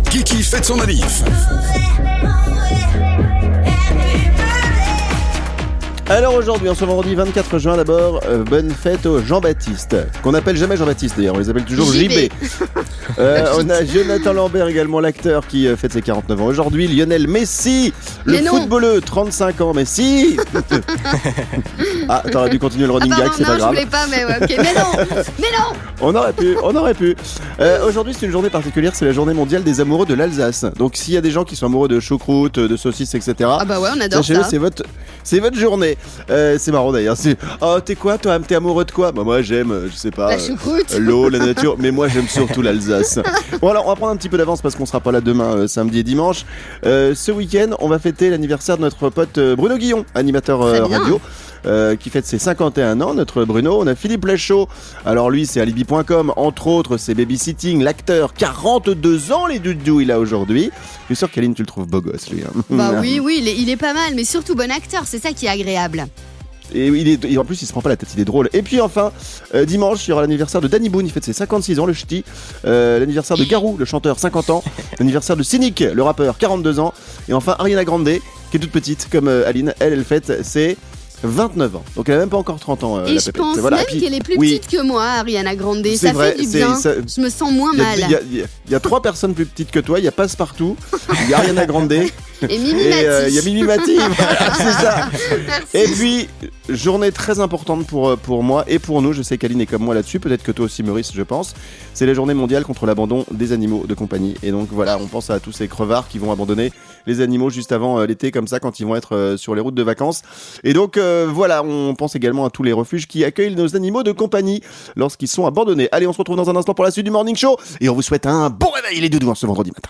Kiki fête son anniv. Alors aujourd'hui, en ce vendredi 24 juin, d'abord, bonne fête au Jean-Baptiste, qu'on n'appelle jamais Jean-Baptiste d'ailleurs, on les appelle toujours JB. On a Jonathan Lambert également, l'acteur qui fête ses 49 ans aujourd'hui, Lionel Messi, le footballeur, 35 ans, Messi. Ah, t'aurais dû continuer le running gag, c'est pas grave. Non, je voulais pas, mais ouais, ok, mais non. On aurait pu. Aujourd'hui, c'est une journée particulière, c'est la journée mondiale des amoureux de l'Alsace. Donc s'il y a des gens qui sont amoureux de choucroute, de saucisses, etc. Ah bah ouais, on adore sachez-le, ça. c'est votre journée. C'est marrant d'ailleurs. Oh, t'es quoi toi? T'es amoureux de quoi? Bah moi j'aime, je sais pas, la choucroute, l'eau, la nature, mais moi j'aime surtout l'Alsace. Bon alors on va prendre un petit peu d'avance parce qu'on sera pas là demain, samedi et dimanche. Ce week-end, on va fêter l'anniversaire de notre pote Bruno Guillon, animateur radio. Qui fête ses 51 ans, notre Bruno. On a Philippe Lachaud, alors lui c'est alibi.com, entre autres c'est Babysitting, l'acteur, 42 ans les doudous il a aujourd'hui. Je suis sûr qu'Aline tu le trouves beau gosse lui. Bah oui, il est pas mal, mais surtout bon acteur, c'est ça qui est agréable. Et en plus il se prend pas la tête, il est drôle. Et puis enfin, dimanche il y aura l'anniversaire de Danny Boone, il fête ses 56 ans le ch'ti. L'anniversaire de Garou, le chanteur, 50 ans. L'anniversaire de Cynic, le rappeur, 42 ans. Et enfin Ariana Grande, qui est toute petite comme Aline, elle fête ses 29 ans, donc elle a même pas encore 30 ans. Et je pense même qu'elle est plus petite que moi, Ariana Grande. Ça fait du bien, je me sens moins mal. Il y a 3 personnes plus petites que toi, il y a Passepartout, il y a Ariana Grande et Mimi Mati. Il y a Mimi Mati, voilà, c'est ça. Merci. Et puis, journée très importante pour moi et pour nous, je sais qu'Aline est comme moi là-dessus, peut-être que toi aussi Maurice, je pense. C'est la journée mondiale contre l'abandon des animaux de compagnie. Et donc voilà, on pense à tous ces crevards qui vont abandonner les animaux juste avant l'été, comme ça, quand ils vont être sur les routes de vacances. Et donc voilà, on pense également à tous les refuges qui accueillent nos animaux de compagnie lorsqu'ils sont abandonnés. Allez, on se retrouve dans un instant pour la suite du Morning Show et on vous souhaite un bon réveil les doudous ce vendredi matin.